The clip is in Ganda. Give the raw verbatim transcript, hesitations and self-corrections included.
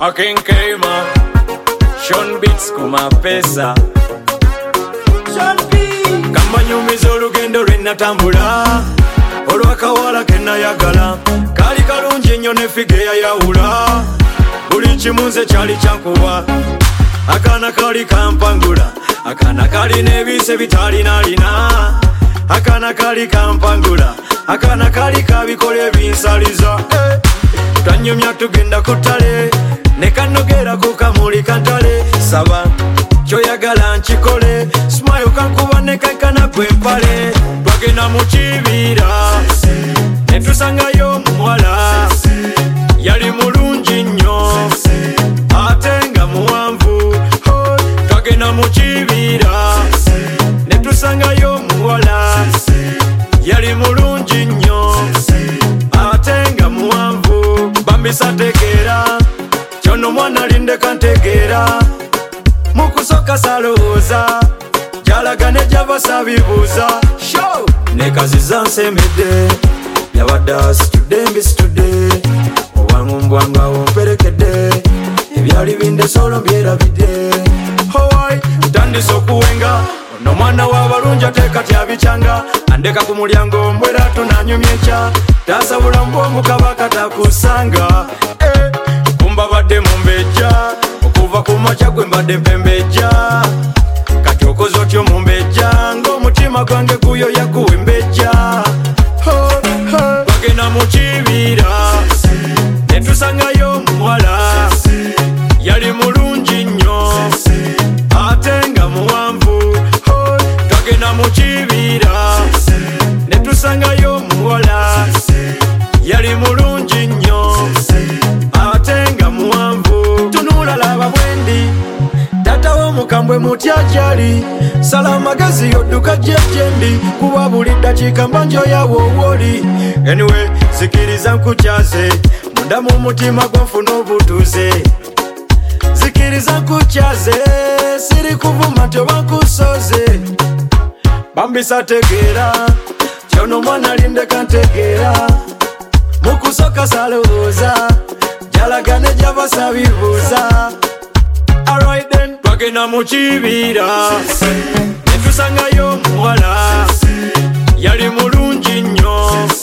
Akenkema Sean Beats kuma pesa Sean Beats Kamba nyumiza olugendo lwenatambula olwakawala kenayagala kali kalungi nnyo ne fige yayawula buli kimu nze kyali kyankuba akaana kali kampangula akaana kali n'ebiise bitalinalina akaana kali kampangula akaana kali kabikola ebinsaliza eh. Twanyumya tugenda ku ttale ne kanogera ku kamuli kantale saba kyoyagala nkikole smile kankuba ne kankana kwempale twagenda mu kibira ne tusangayo omuwala yali mulungi nnyo ate nga muwanvu twagenda mu kibira ne tusangayo omuwala yali mulungi nnyo ate nga muwanvu bambisa tegeera kyono mwana lindeka ntegeera mukusoka salowooza gyalaga ne gyabasa bibuuza show nekaziza nsemedde yabadde asitudde mbisitudde obwangu mbwangawo mperekedde ebyali bindesolo mbyerabidde howai ntandise okuwenga ono mwana w'abalungi ateeka tyabikyanga andeka ku mulyango mbwera tunanyumya enkya tasabula mbwongu kabaka takusanga eh, kumbabadde mumbejja okuva ku makya gwe mbadde mpembejja kati okoze otyo mumbejja ng'omutima gwange guyo yakuwa embejja twagenda mu kibira ne tusangayo omuwala yali mulungi nnyo ate nga muwanvu twagenda mu kibira ne tusangayo omuwala yali mulungi nnyo ate nga muwanvu tunula laba bwendi tata w'omukambwe mutya gyali sala amagezi yodduka jjejendi kuba buli ddakiika mba njoyawo owoli anyway zikiriza nkukyaze munda mu mutima gwanfuna obutuuze zikiriza nkukyaze siri kuvuma nti oba nkusoze bambisa tegeera kyono mwana lindeka ntegeera mukusoka salowooza gyalaga ne gyabasa bibuuza alright then twagenda mu kibira ne tusangayo omuwala yali mulungi nnyo